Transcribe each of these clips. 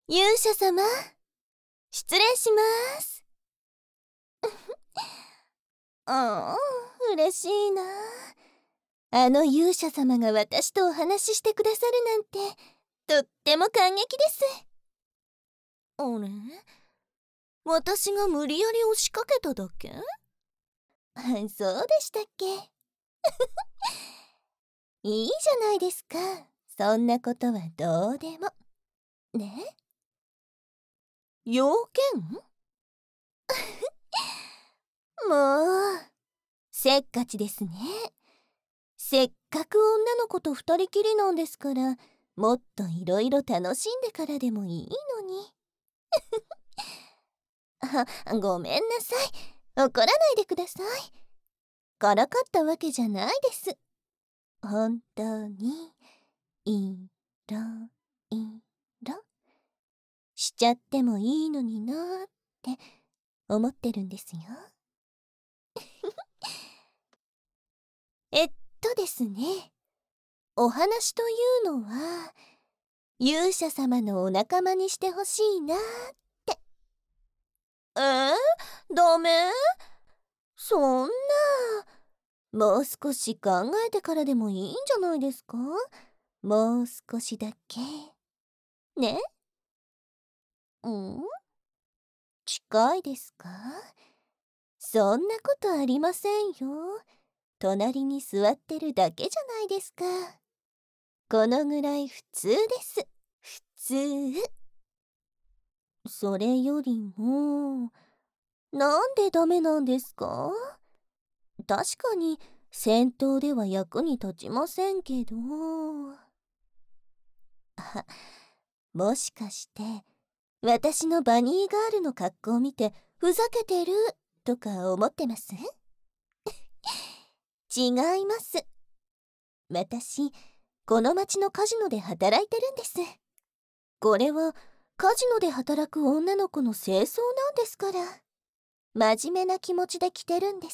勇者様、失礼します。嬉しいな。あの勇者様が私とお話ししてくださるなんて、とっても感激です。あれ？私が無理やり押しかけただけ？そうでしたっけ？いいじゃないですか。そんなことはどうでも。ね？要件？もう、せっかちですね。せっかく女の子と二人きりなんですから、もっといろいろ楽しんでからでもいいのに。ごめんなさい。怒らないでください。からかったわけじゃないです。本当に、いろいろしちゃってもいいのになーって思ってるんですよ。ですね。お話というのは、勇者様のお仲間にしてほしいなって。ダメ？そんな。もう少し考えてからでもいいんじゃないですか？もう少しだけ。ね？近いですか？そんなことありませんよ。隣に座ってるだけじゃないですか。このぐらい普通です。普通。それよりも、なんでダメなんですか？確かに戦闘では役に立ちませんけど。もしかして私のバニーガールの格好を見てふざけてるとか思ってます？違います。私、この町のカジノで働いてるんです。これはカジノで働く女の子の清掃なんですから。真面目な気持ちで着てるんです。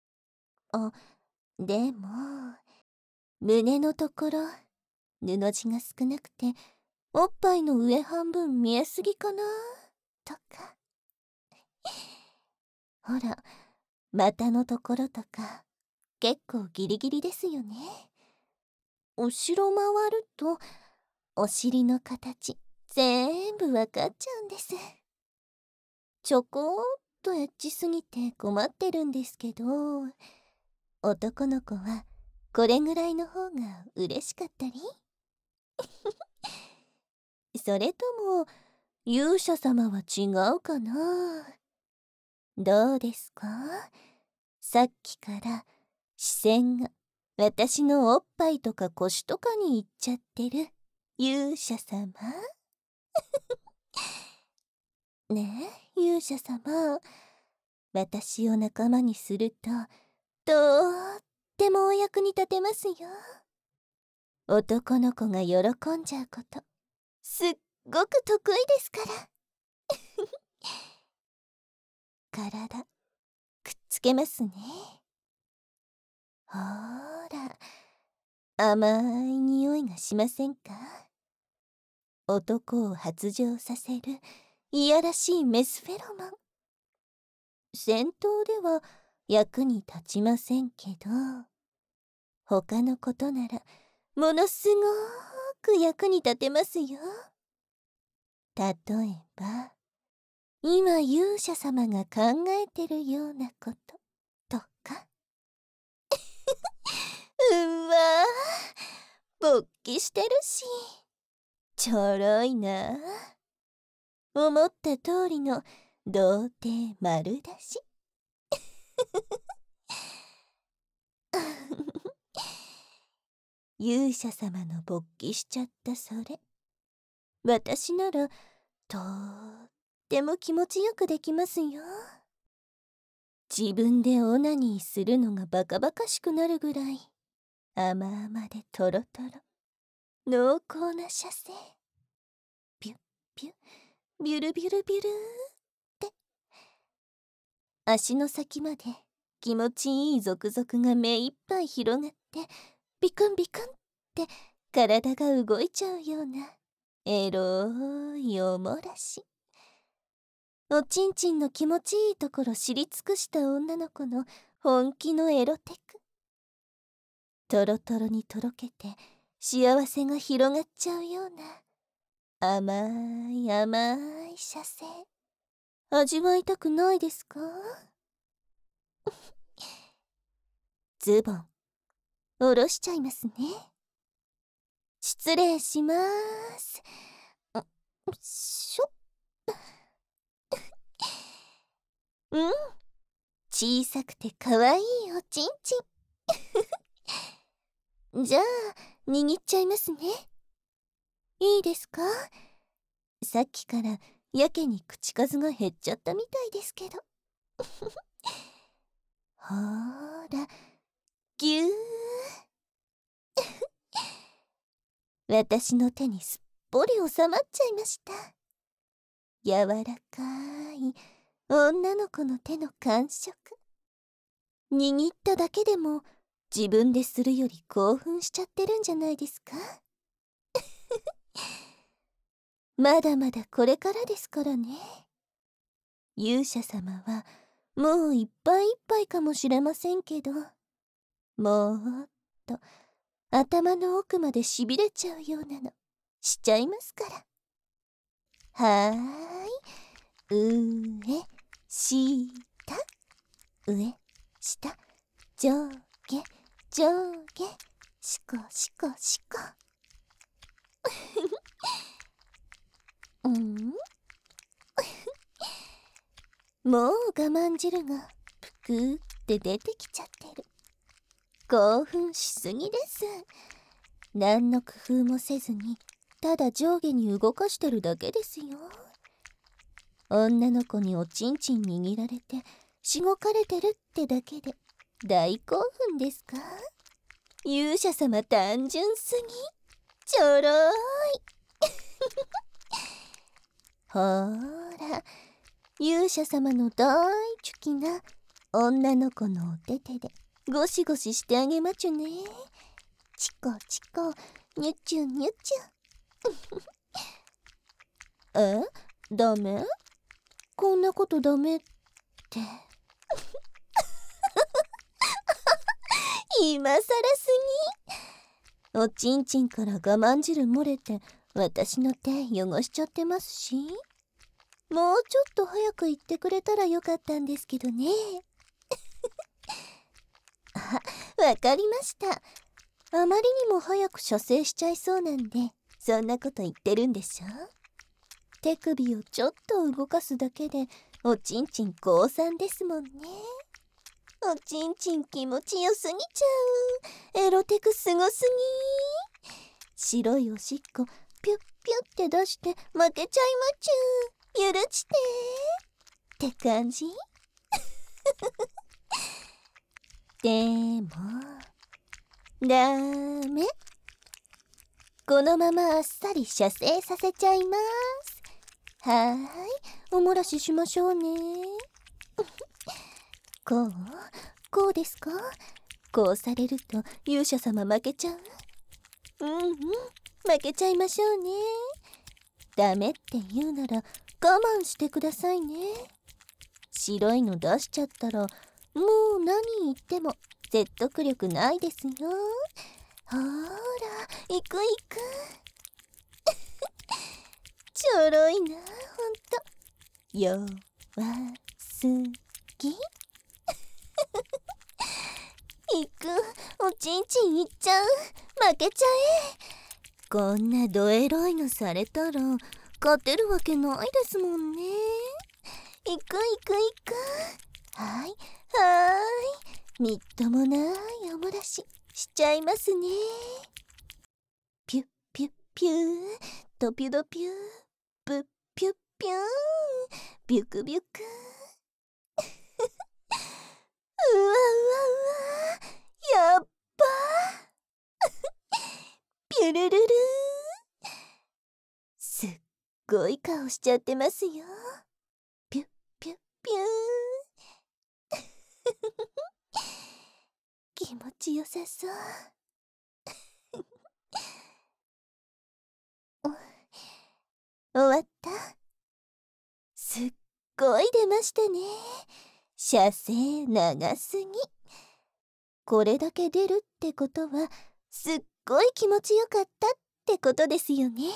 でも胸のところ布地が少なくておっぱいの上半分見えすぎかなとか。ほら、股のところとか結構ギリギリですよね。後ろ回るとお尻の形全部わかっちゃうんです。ちょこっとエッチすぎて困ってるんですけど、男の子はこれぐらいの方が嬉しかったり。それとも勇者様は違うかな？どうですか？さっきから視線が私のおっぱいとか腰とかに行っちゃってる勇者様。ねえ勇者様、私を仲間にするととってもお役に立てますよ。男の子が喜んじゃうことすっごく得意ですから。体くっつけますね。ほーら、甘い匂いがしませんか？男を発情させるいやらしいメスフェロモン。戦闘では役に立ちませんけど、他のことならものすごく役に立てますよ。例えば今勇者様が考えてるようなこととか。うわー、勃起してるしちょろいな。思った通りの童貞丸出し。勇者様の勃起しちゃったそれ、私ならとっても気持ちよくできますよ。自分でオナニーするのがバカバカしくなるぐらい甘々でトロトロ濃厚な射精。ピュッピュッビュルビュルビュルーって足の先まで気持ちいいゾクゾクが目いっぱい広がってビクンビクンって体が動いちゃうようなエロいおもらし。おちんちんの気持ちいいところ知り尽くした女の子の本気のエロテク。トロトロにとろけて幸せが広がっちゃうような甘い甘い射精、味わいたくないですか？ズボン下ろしちゃいますね。失礼します。しょ。うん、小さくてかわいいおちんちん。じゃあ握っちゃいますね。いいですか？さっきからやけに口数が減っちゃったみたいですけど。ほーら、ぎゅー。私の手にすっぽり収まっちゃいました。柔らかい女の子の手の感触。握っただけでも自分でするより興奮しちゃってるんじゃないですか？まだまだこれからですからね。勇者様はもういっぱいいっぱいかもしれませんけど、もっと頭の奥までしびれちゃうようなのしちゃいますから。はーい、上下上下上下上下しこしこしこ。うん、もう我慢汁がぷくーって出てきちゃってる。興奮しすぎです。何の工夫もせずにただ上下に動かしてるだけですよ。女の子におちんちん握られてしごかれてるってだけで大興奮ですか？勇者様単純すぎ。ちょろーい。ほーら、勇者様の大好きな女の子のお手手でゴシゴシしてあげまちゅね。チコチコニュチュニュチュ。え、ダメ？こんなことダメって今さらすぎ。おちんちんから我慢汁漏れて私の手汚しちゃってますし、もうちょっと早く言ってくれたらよかったんですけどね。あ、わかりました。あまりにも早く射精しちゃいそうなんでそんなこと言ってるんでしょ。手首をちょっと動かすだけでおちんちん降参ですもんね。おちんちん気持ちよすぎちゃう。エロテクすごすぎ。白いおしっこピュッピュッって出して負けちゃいまちゅ。許してって感じ。でもダメ。このままあっさり射精させちゃいます。はーい、おもらししましょうね。こうこうですか？こうされると勇者様負けちゃう。うんうん、負けちゃいましょうね。ダメって言うなら我慢してくださいね。白いの出しちゃったらもう何言っても説得力ないですよ。ほーら、行く行く。ちょろいな、ほんと。弱すぎ。行く、おちんちんいっちゃう。負けちゃえ。こんなドエロいのされたら勝てるわけないですもんね。行く行く行く。はいはーい、みっともないおもらしちゃいますね。ピュッピュッピュー、ドピュドピュー、ブッピュッピューン、ビュクビュク。うわうわうわ、やっばピュルルルー。すっごい顔しちゃってますよ。ピュッピュッピュー。気持ちよさそう。 終わった。すっごい出ましたね。射精長すぎ。これだけ出るってことはすっごい気持ちよかったってことですよね。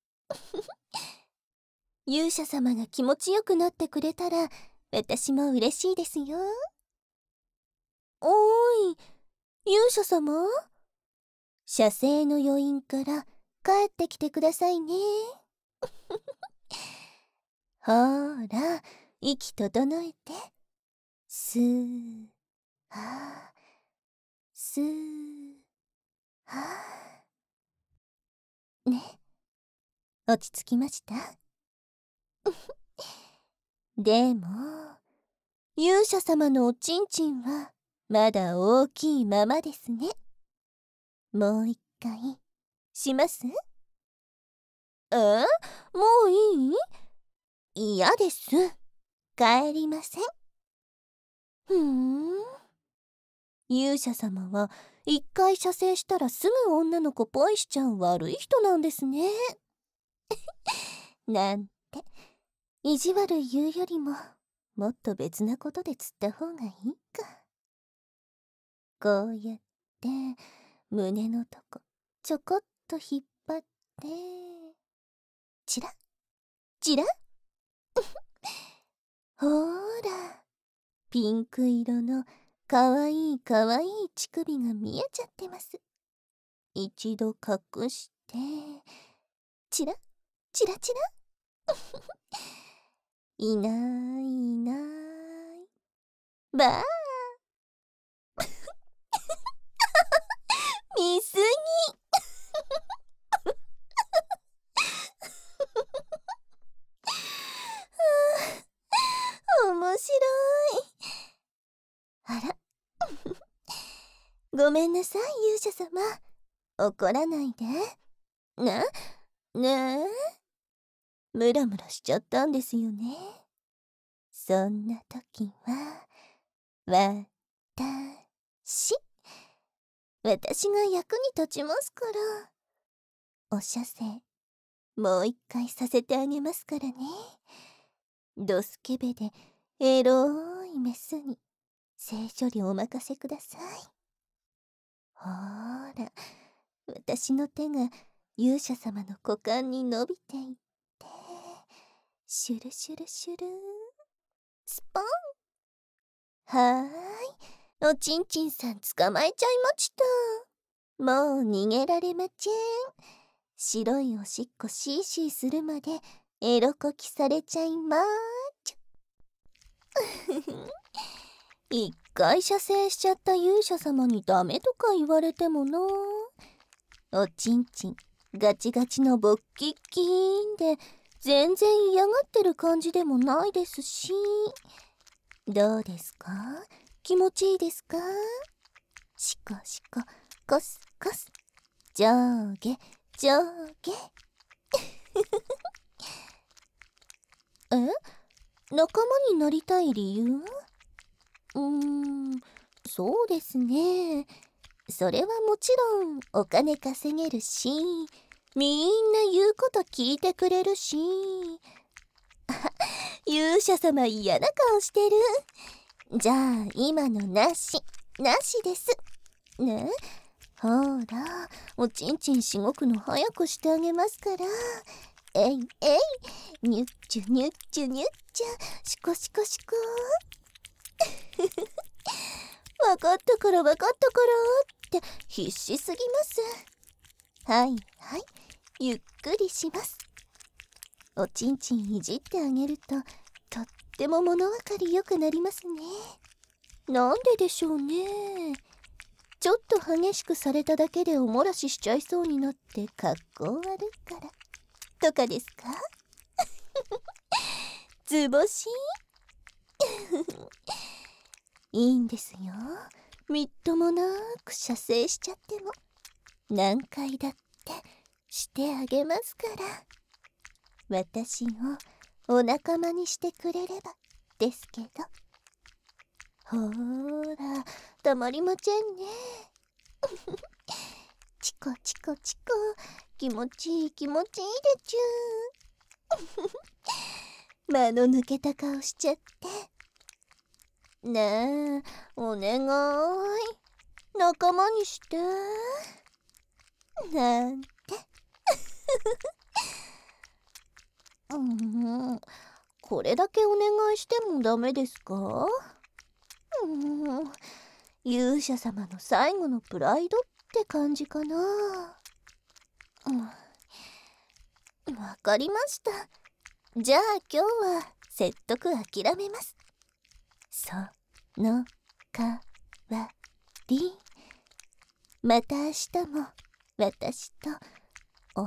勇者様が気持ちよくなってくれたら私も嬉しいですよ。おーい、勇者様、射精の余韻から帰ってきてくださいね。ほーら、息整えて。スーはースーはーね、落ち着きました？でも勇者様のおちんちんはまだ大きいままですね。もう一回します？もういい？嫌です。帰りません。勇者様は一回射精したらすぐ女の子ポイしちゃう悪い人なんですね。なんて意地悪言うよりももっと別なことで釣った方がいいか。こうやって胸のとこちょこっと引っ張ってチラッチラッほーら、ピンク色のかわいいかわいい乳首が見えちゃってます。一度隠してチラッチラチラいないいないばあ見すぎ面白い。あらごめんなさい勇者様、怒らないで。ねえムラムラしちゃったんですよね。そんな時は私が役に立ちますから。お射精もう一回させてあげますからね。ドスケベでエロいメスに性処理お任せください。ほーら、私の手が勇者様の股間に伸びていってシュルシュルシュルスポン。はーい、おちんちんさん捕まえちゃいました。もう逃げられまちぇん。白いおしっこシーシーするまでエロこきされちゃいまーちゅ。一回射精しちゃった勇者様にダメとか言われてもな。おちんちんガチガチのボッキッキーンで全然嫌がってる感じでもないですし。どうですか？気持ちいいですか？シコシココスコス上下上下。仲間になりたい理由？そうですね。それはもちろんお金稼げるし、みんな言うこと聞いてくれるし。勇者様嫌な顔してる。じゃあ今のなしですね。ほら、おちんちんしごくの早くしてあげますから。えいえい、ニュッチュニュッチュニュッチュ、シコシコシコ。わかったからって必死すぎます。はいはい、ゆっくりします。おちんちんいじってあげるととっても物分かりよくなりますね。なんででしょうね。ちょっと激しくされただけでおもらししちゃいそうになって格好悪いからとかですか？図星いいんですよ。みっともなく射精しちゃっても何回だってしてあげますから。私をお仲間にしてくれればですけど。ほーら、たまりませんね。チコチコチコ、気持ちいいでちゅ間の抜けた顔しちゃって。ねえ、お願い。仲間にして。なんて。これだけお願いしてもダメですか？勇者様の最後のプライドって感じかな。わかりました。じゃあ今日は説得諦めます。そのかわり、また明日も私とお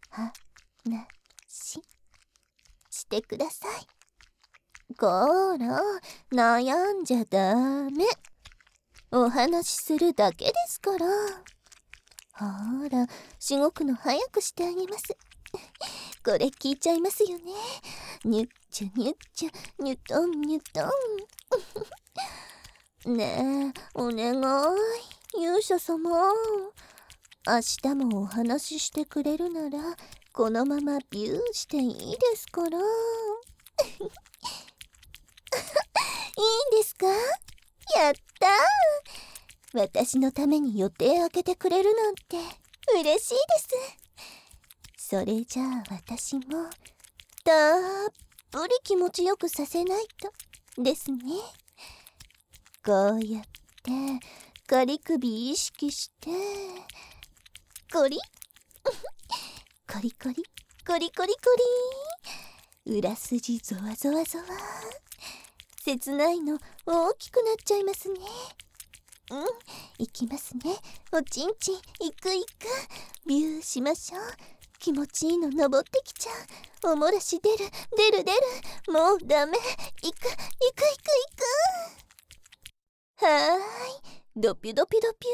話してください。こら、悩んじゃダメ。お話しするだけですから。ほら、しごくの早くしてあげます。これ聞いちゃいますよね。ニュッチュニュッチュ、ニュトンニュトン。ねえ、お願い、勇者様。明日もお話ししてくれるなら、このままビューしていいですから。いいんですか？やったー。私のために予定開けてくれるなんて嬉しいです。それじゃあ私もたっぷり気持ちよくさせないとですね。こうやって仮首意識してコリコリコリコリコリコリ、裏筋ゾワゾワゾワ、切ないの大きくなっちゃいますね。行きますね。おちんちん、行く行く。ビューしましょう。気持ちいいの登ってきちゃう。おもらし出る出る出る。もうダメ。行く行く行く行く。はーい、ドピュドピュドピ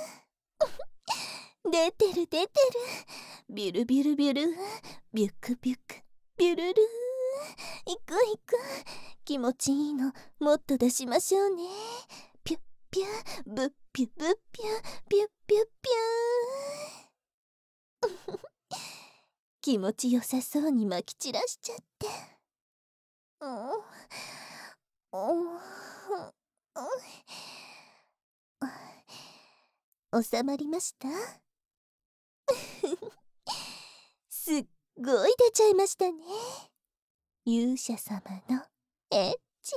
ュー。出てる出てる。ビュルビュルビュル、ビュクビュクビュルルー。行く行く。気持ちいいのもっと出しましょうね。ピュッピュー、ブッピュブッピュピュッピュッピュー。気持ちよさそうにまき散らしちゃって。収まりました？すっごい出ちゃいましたね。勇者様のエッチ。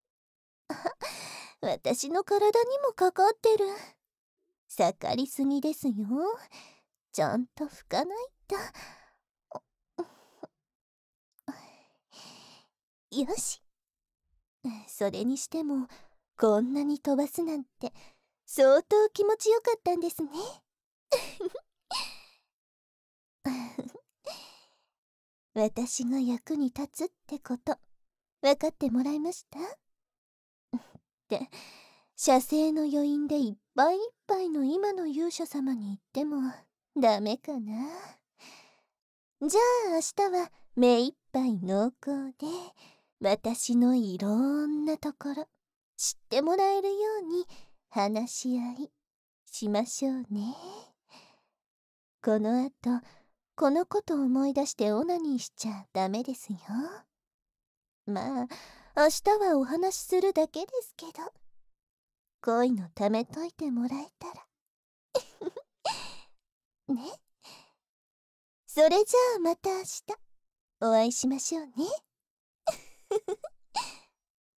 私の体にもかかってる。盛りすぎですよ。ちゃんと拭かないと。よし。それにしてもこんなに飛ばすなんて相当気持ちよかったんですね。私が役に立つってこと分かってもらえました？って射精の余韻でいっぱいいっぱいの今の勇者様に言ってもダメかな。じゃあ明日は目いっぱい濃厚で私のいろんなところ知ってもらえるように話し合いしましょうね。このあとこのことを思い出してオナニーしちゃダメですよ。まあ明日はお話しするだけですけど、恋のためといてもらえたらね。それじゃあまた明日お会いしましょうね。